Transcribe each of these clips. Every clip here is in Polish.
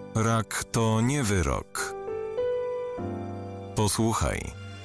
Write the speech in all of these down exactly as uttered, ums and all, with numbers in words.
Rak to nie wyrok. Posłuchaj.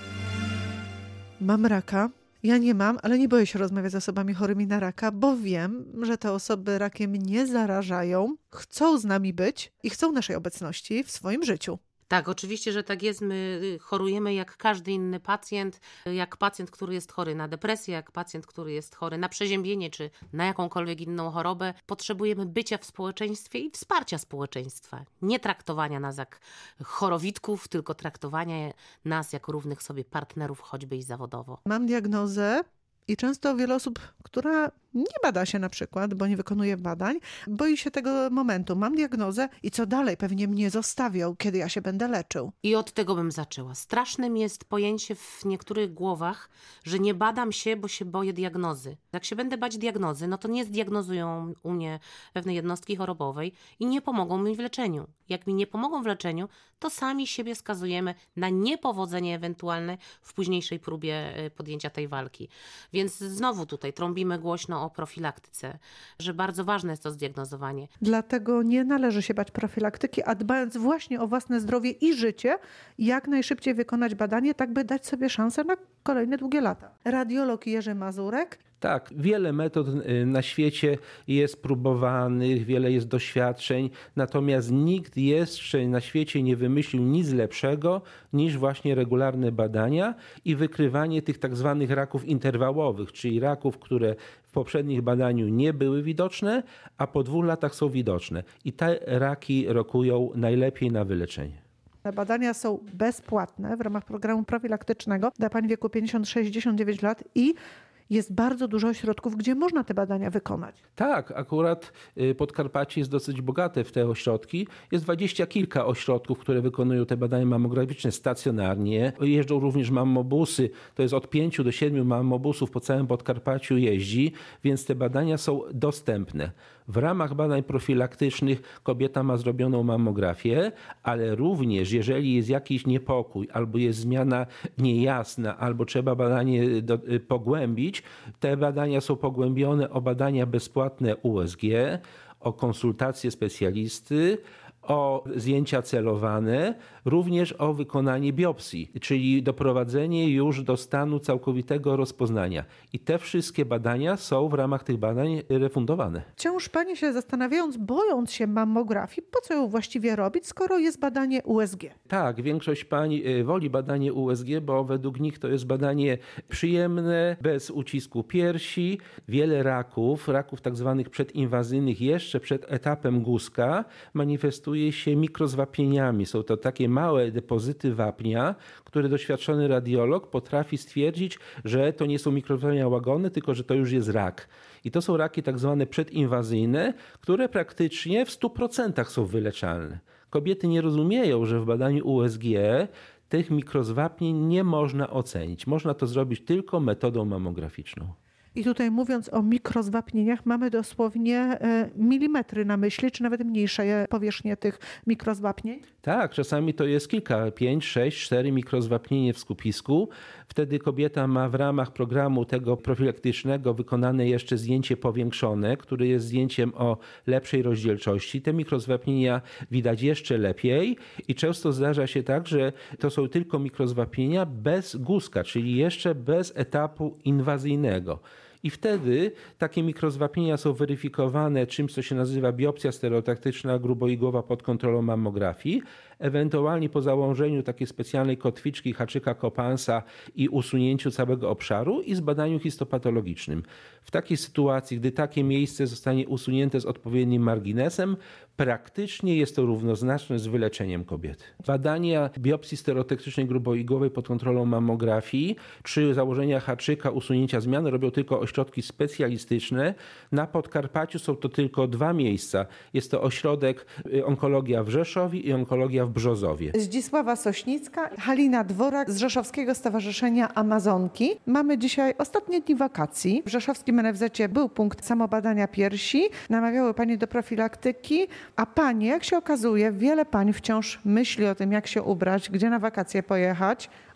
Mam raka. Ja nie mam, ale nie boję się rozmawiać z osobami chorymi na raka, bo wiem, że te osoby rakiem nie zarażają, chcą z nami być i chcą naszej obecności w swoim życiu. Tak, oczywiście, że tak jest. My chorujemy jak każdy inny pacjent, jak pacjent, który jest chory na depresję, jak pacjent, który jest chory na przeziębienie czy na jakąkolwiek inną chorobę. Potrzebujemy bycia w społeczeństwie i wsparcia społeczeństwa. Nie traktowania nas jak chorowitków, tylko traktowania nas jak równych sobie partnerów, choćby i zawodowo. Mam diagnozę i często wiele osób, która nie bada się na przykład, bo nie wykonuje badań, boi się tego momentu. Mam diagnozę i co dalej? Pewnie mnie zostawią, kiedy ja się będę leczył. I od tego bym zaczęła. Strasznym jest pojęcie w niektórych głowach, że nie badam się, bo się boję diagnozy. Jak się będę bać diagnozy, no to nie zdiagnozują u mnie pewnej jednostki chorobowej i nie pomogą mi w leczeniu. Jak mi nie pomogą w leczeniu, to sami siebie skazujemy na niepowodzenie ewentualne w późniejszej próbie podjęcia tej walki. Więc znowu tutaj trąbimy głośno o profilaktyce, że bardzo ważne jest to zdiagnozowanie. Dlatego nie należy się bać profilaktyki, a dbając właśnie o własne zdrowie i życie, jak najszybciej wykonać badanie, tak by dać sobie szansę na kolejne długie lata. Radiolog Jerzy Mazurek. Tak, wiele metod na świecie jest próbowanych, wiele jest doświadczeń, natomiast nikt jeszcze na świecie nie wymyślił nic lepszego niż właśnie regularne badania i wykrywanie tych tak zwanych raków interwałowych, czyli raków, które w poprzednich badaniu nie były widoczne, a po dwóch latach są widoczne. I te raki rokują najlepiej na wyleczenie. Badania są bezpłatne w ramach programu profilaktycznego dla pań w wieku pięćdziesiąt do sześćdziesięciu dziewięciu lat i jest bardzo dużo ośrodków, gdzie można te badania wykonać. Tak, akurat Podkarpacie jest dosyć bogate w te ośrodki. Jest dwadzieścia kilka ośrodków, które wykonują te badania mammograficzne stacjonarnie. Jeżdżą również mammobusy. To jest od pięciu do siedmiu mammobusów po całym Podkarpaciu jeździ, więc te badania są dostępne. W ramach badań profilaktycznych kobieta ma zrobioną mammografię, ale również jeżeli jest jakiś niepokój albo jest zmiana niejasna, albo trzeba badanie do, pogłębić, te badania są pogłębione o badania bezpłatne U S G, o konsultacje specjalisty, o zdjęcia celowane, również o wykonanie biopsji, czyli doprowadzenie już do stanu całkowitego rozpoznania. I te wszystkie badania są w ramach tych badań refundowane. Wciąż panie się zastanawiając, bojąc się mammografii, po co ją właściwie robić, skoro jest badanie U S G? Tak, większość pań woli badanie U S G, bo według nich to jest badanie przyjemne, bez ucisku piersi. Wiele raków, raków tak zwanych przedinwazyjnych jeszcze przed etapem guzka manifestuje się mikrozwapnieniami. Są to takie małe depozyty wapnia, które doświadczony radiolog potrafi stwierdzić, że to nie są mikrozwapnienia łagodne, tylko że to już jest rak. I to są raki tak zwane przedinwazyjne, które praktycznie w stu procentach są wyleczalne. Kobiety nie rozumieją, że w badaniu U S G tych mikrozwapnień nie można ocenić. Można to zrobić tylko metodą mammograficzną. I tutaj mówiąc o mikrozwapnieniach, mamy dosłownie milimetry na myśli, czy nawet mniejsze powierzchnie tych mikrozwapnień? Tak, czasami to jest kilka, pięć, sześć, cztery mikrozwapnienie w skupisku. Wtedy kobieta ma w ramach programu tego profilaktycznego wykonane jeszcze zdjęcie powiększone, które jest zdjęciem o lepszej rozdzielczości. Te mikrozwapnienia widać jeszcze lepiej i często zdarza się tak, że to są tylko mikrozwapnienia bez guzka, czyli jeszcze bez etapu inwazyjnego. I wtedy takie mikrozwapnienia są weryfikowane czymś, co się nazywa biopsja stereotaktyczna gruboigłowa pod kontrolą mammografii. Ewentualnie po założeniu takiej specjalnej kotwiczki haczyka Kopansa i usunięciu całego obszaru i zbadaniu histopatologicznym. W takiej sytuacji, gdy takie miejsce zostanie usunięte z odpowiednim marginesem, praktycznie jest to równoznaczne z wyleczeniem kobiety. Badania biopsji stereotaktycznej gruboigłowej pod kontrolą mammografii czy założenia haczyka, usunięcia zmian robią tylko ośrodki specjalistyczne. Na Podkarpaciu są to tylko dwa miejsca. Jest to ośrodek onkologia w Rzeszowie i onkologia w Brzozowie. Zdzisława Sośnicka, Halina Dworak z Rzeszowskiego Stowarzyszenia Amazonki. Mamy dzisiaj ostatnie dni wakacji. W rzeszowskim N F Z był punkt samobadania piersi. Namawiały panie do profilaktyki, a panie, jak się okazuje, wiele pań wciąż myśli o tym, jak się ubrać, gdzie na wakacje pojechać,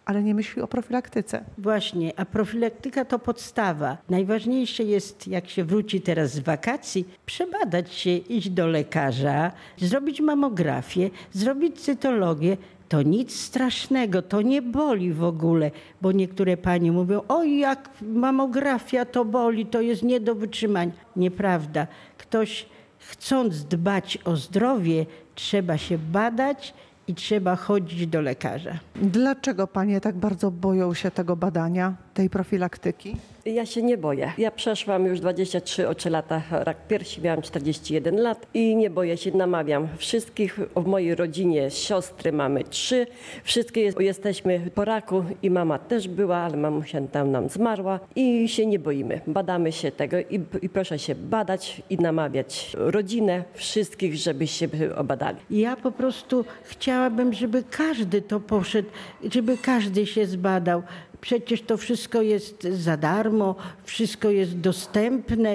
ale nie myśli o profilaktyce. Właśnie, a profilaktyka to podstawa. Najważniejsze jest, jak się wróci teraz z wakacji, przebadać się, iść do lekarza, zrobić mamografię, zrobić cytologię. To nic strasznego, to nie boli w ogóle, bo niektóre panie mówią, oj jak mamografia to boli, to jest nie do wytrzymania. Nieprawda. Ktoś chcąc dbać o zdrowie, trzeba się badać i trzeba chodzić do lekarza. Dlaczego panie tak bardzo boją się tego badania, tej profilaktyki? Ja się nie boję. Ja przeszłam już dwadzieścia trzy lata rak piersi, miałam czterdzieści jeden lat i nie boję się, namawiam wszystkich. W mojej rodzinie siostry mamy trzy. Wszystkie jest, jesteśmy po raku i mama też była, ale mamusia tam nam zmarła i się nie boimy. Badamy się tego i, i proszę się badać i namawiać rodzinę, wszystkich, żeby się obadali. Ja po prostu chciałabym, żeby każdy to poszedł, żeby każdy się zbadał. Przecież to wszystko jest za darmo, wszystko jest dostępne,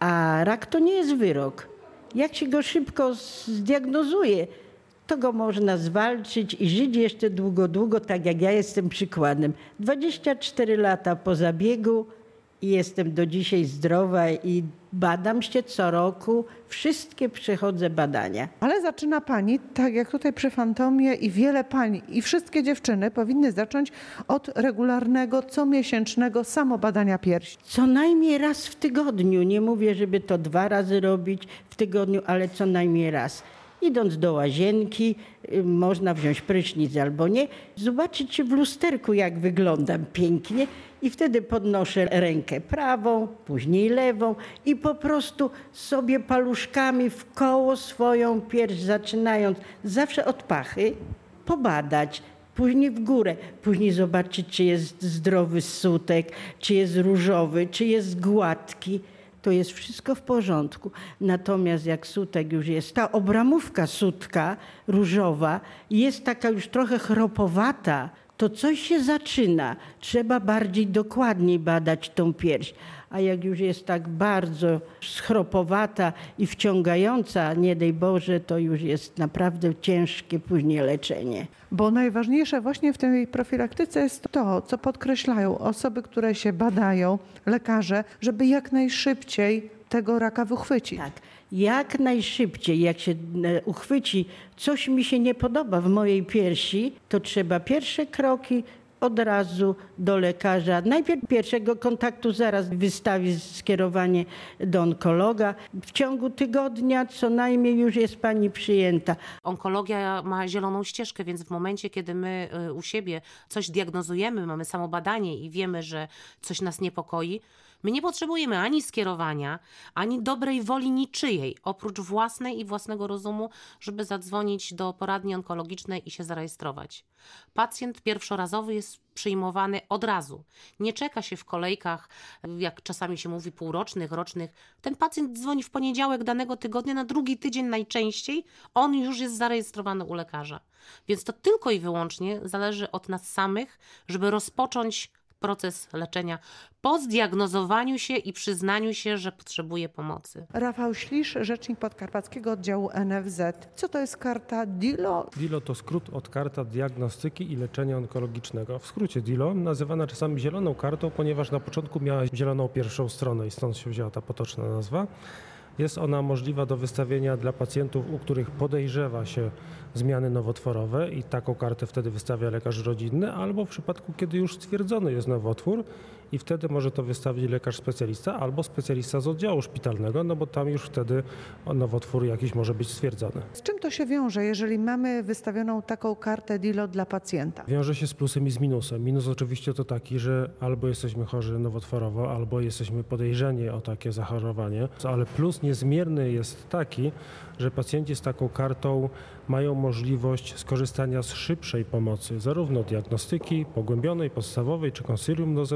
a rak to nie jest wyrok. Jak się go szybko zdiagnozuje, to go można zwalczyć i żyć jeszcze długo, długo, tak jak ja jestem przykładem. dwadzieścia cztery lata po zabiegu i jestem do dzisiaj zdrowa i badam się co roku, wszystkie przechodzę badania. Ale zaczyna pani, tak jak tutaj przy Fantomie i wiele pań i wszystkie dziewczyny powinny zacząć od regularnego, comiesięcznego samobadania piersi. Co najmniej raz w tygodniu. Nie mówię, żeby to dwa razy robić w tygodniu, ale co najmniej raz. Idąc do łazienki, y, można wziąć prysznic albo nie, zobaczyć się w lusterku, jak wyglądam pięknie i wtedy podnoszę rękę prawą, później lewą i po prostu sobie paluszkami w koło swoją pierś, zaczynając zawsze od pachy, pobadać, później w górę, później zobaczyć, czy jest zdrowy sutek, czy jest różowy, czy jest gładki. To jest wszystko w porządku. Natomiast jak sutek już jest, ta obramówka sutka różowa jest taka już trochę chropowata, to coś się zaczyna. Trzeba bardziej dokładniej badać tą pierś. A jak już jest tak bardzo schropowata i wciągająca, nie daj Boże, to już jest naprawdę ciężkie później leczenie. Bo najważniejsze właśnie w tej profilaktyce jest to, co podkreślają osoby, które się badają, lekarze, żeby jak najszybciej tego raka wychwycić. Tak, jak najszybciej, jak się uchwyci, coś mi się nie podoba w mojej piersi, to trzeba pierwsze kroki od razu do lekarza. Najpierw pierwszego kontaktu zaraz wystawi skierowanie do onkologa. W ciągu tygodnia co najmniej już jest pani przyjęta. Onkologia ma zieloną ścieżkę, więc w momencie, kiedy my u siebie coś diagnozujemy, mamy samobadanie i wiemy, że coś nas niepokoi, my nie potrzebujemy ani skierowania, ani dobrej woli niczyjej, oprócz własnej i własnego rozumu, żeby zadzwonić do poradni onkologicznej i się zarejestrować. Pacjent pierwszorazowy jest przyjmowany od razu. Nie czeka się w kolejkach, jak czasami się mówi, półrocznych, rocznych. Ten pacjent dzwoni w poniedziałek danego tygodnia, na drugi tydzień najczęściej, on już jest zarejestrowany u lekarza. Więc to tylko i wyłącznie zależy od nas samych, żeby rozpocząć proces leczenia po zdiagnozowaniu się i przyznaniu się, że potrzebuje pomocy. Rafał Ślisz, rzecznik podkarpackiego oddziału N F Z. Co to jest karta D I L O? D I L O to skrót od Karta Diagnostyki i Leczenia Onkologicznego. W skrócie D I L O, nazywana czasami zieloną kartą, ponieważ na początku miała zieloną pierwszą stronę i stąd się wzięła ta potoczna nazwa. Jest ona możliwa do wystawienia dla pacjentów, u których podejrzewa się zmiany nowotworowe i taką kartę wtedy wystawia lekarz rodzinny, albo w przypadku, kiedy już stwierdzony jest nowotwór i wtedy może to wystawić lekarz specjalista albo specjalista z oddziału szpitalnego, no bo tam już wtedy nowotwór jakiś może być stwierdzony. Z czym to się wiąże, jeżeli mamy wystawioną taką kartę D I L O dla pacjenta? Wiąże się z plusem i z minusem. Minus oczywiście to taki, że albo jesteśmy chorzy nowotworowo, albo jesteśmy podejrzeni o takie zachorowanie, ale plus niezmierny jest taki, że pacjenci z taką kartą mają możliwość skorzystania z szybszej pomocy, zarówno diagnostyki pogłębionej, podstawowej czy konsylium do zebrania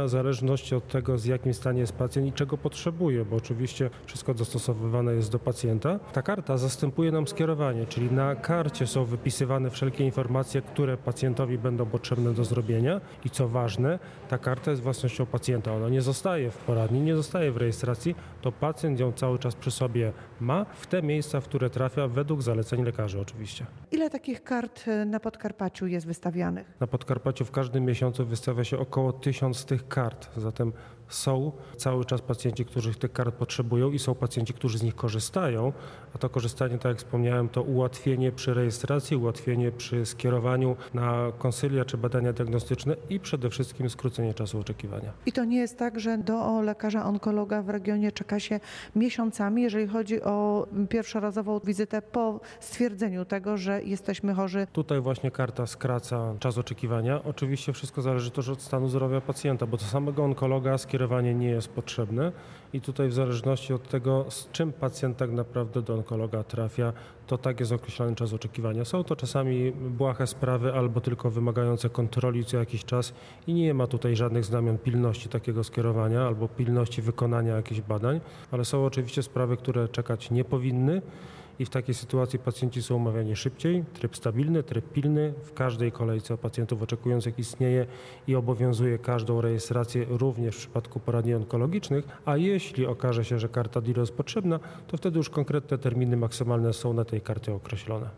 w zależności od tego, z jakim stanie jest pacjent i czego potrzebuje, bo oczywiście wszystko dostosowywane jest do pacjenta. Ta karta zastępuje nam skierowanie, czyli na karcie są wypisywane wszelkie informacje, które pacjentowi będą potrzebne do zrobienia i co ważne, ta karta jest własnością pacjenta. Ona nie zostaje w poradni, nie zostaje w rejestracji, to pacjent ją cały czas przy sobie ma w te miejsca, w które trafia według zaleceń lekarzy oczywiście. Ile takich kart na Podkarpaciu jest wystawianych? Na Podkarpaciu w każdym miesiącu wystawia się około tysiąc tych kart, zatem są cały czas pacjenci, którzy tych kart potrzebują i są pacjenci, którzy z nich korzystają, a to korzystanie, tak jak wspomniałem, to ułatwienie przy rejestracji, ułatwienie przy skierowaniu na konsylia czy badania diagnostyczne i przede wszystkim skrócenie czasu oczekiwania. I to nie jest tak, że do lekarza onkologa w regionie czeka się miesiącami, jeżeli chodzi o pierwszorazową wizytę po stwierdzeniu tego, że jesteśmy chorzy. Tutaj właśnie karta skraca czas oczekiwania. Oczywiście wszystko zależy też od stanu zdrowia pacjenta, bo do samego onkologa skierowanie nie jest potrzebne i tutaj w zależności od tego, z czym pacjent tak naprawdę do onkologa trafia, to tak jest określany czas oczekiwania. Są to czasami błahe sprawy albo tylko wymagające kontroli co jakiś czas i nie ma tutaj żadnych znamion pilności takiego skierowania albo pilności wykonania jakichś badań, ale są oczywiście sprawy, które czekać nie powinny. I w takiej sytuacji pacjenci są umawiani szybciej, tryb stabilny, tryb pilny. W każdej kolejce pacjentów oczekujących istnieje i obowiązuje każdą rejestrację, również w przypadku poradni onkologicznych, a jeśli okaże się, że karta D I L O jest potrzebna, to wtedy już konkretne terminy maksymalne są na tej karcie określone.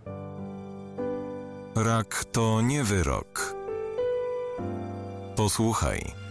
Rak to nie wyrok. Posłuchaj.